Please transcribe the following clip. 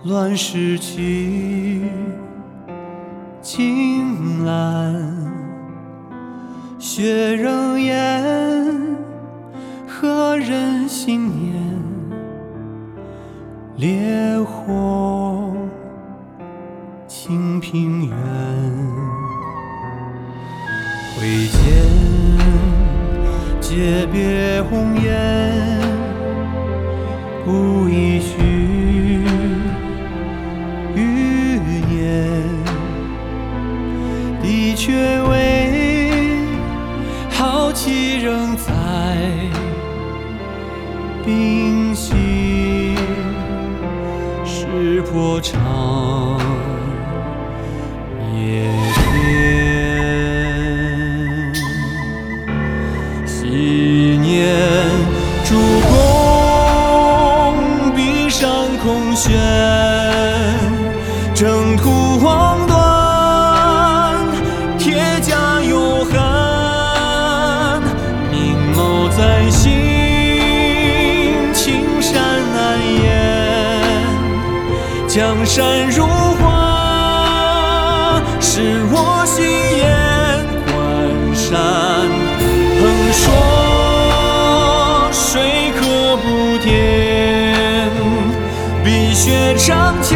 乱世去青蓝，雪仍烟，何人心念？烈火清平原，挥剑诀别红颜，无一绪余年，的确为好奇仍在冰息，石破长夜边，昔年主公壁上空悬，征途荒断，铁甲有痕，明眸在心，青山难言，江山如画，是我心眼，关山横说水可不填，碧血长